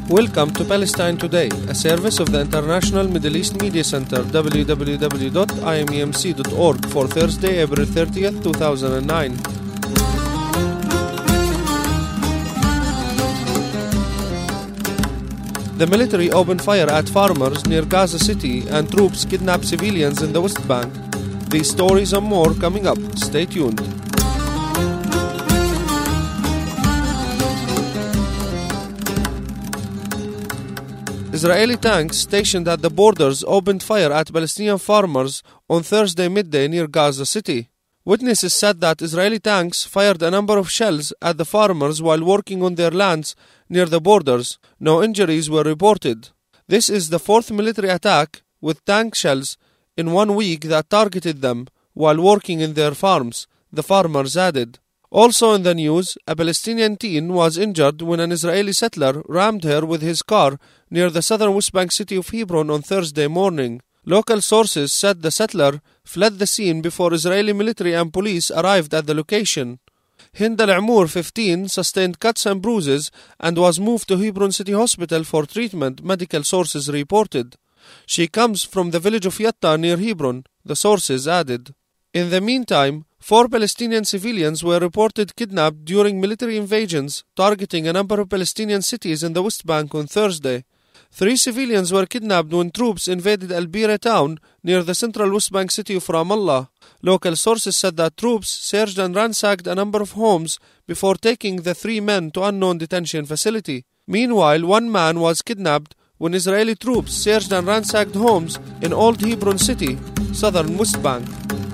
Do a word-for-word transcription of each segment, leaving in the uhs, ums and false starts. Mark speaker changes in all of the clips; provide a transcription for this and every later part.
Speaker 1: Welcome to Palestine Today, a service of the International Middle East Media Center, w w w dot i m e m c dot org, for Thursday, April thirtieth, two thousand nine. The military opened fire at farmers near Gaza City and troops kidnapped civilians in the West Bank. These stories and more coming up. Stay tuned. Israeli tanks stationed at the borders opened fire at Palestinian farmers on Thursday midday near Gaza City. Witnesses said that Israeli tanks fired a number of shells at the farmers while working on their lands near the borders. No injuries were reported. This is the fourth military attack with tank shells in one week that targeted them while working in their farms, the farmers added. Also in the news, a Palestinian teen was injured when an Israeli settler rammed her with his car near the southern West Bank city of Hebron on Thursday morning. Local sources said the settler fled the scene before Israeli military and police arrived at the location. Hind Al-Amour, fifteen, sustained cuts and bruises and was moved to Hebron City Hospital for treatment, medical sources reported. She comes from the village of Yatta near Hebron, the sources added. In the meantime, four Palestinian civilians were reported kidnapped during military invasions targeting a number of Palestinian cities in the West Bank on Thursday. Three civilians were kidnapped when troops invaded Al Bira town near the central West Bank city of Ramallah. Local sources said that troops searched and ransacked a number of homes before taking the three men to unknown detention facility. Meanwhile, one man was kidnapped when Israeli troops searched and ransacked homes in Old Hebron City, southern West Bank.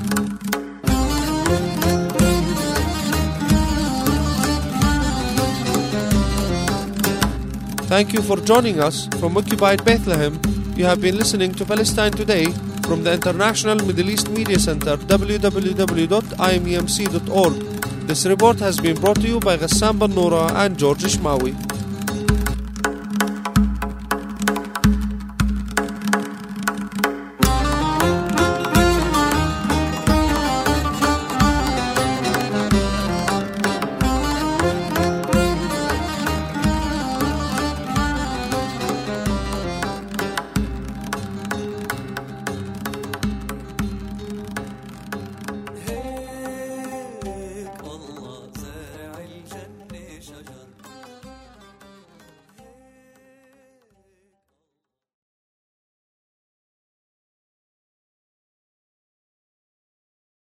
Speaker 1: Thank you for joining us from occupied Bethlehem. You have been listening to Palestine Today from the International Middle East Media Center, w w w dot i m e m c dot org. This report has been brought to you by Ghassan Ben Noura and George Ishmawi.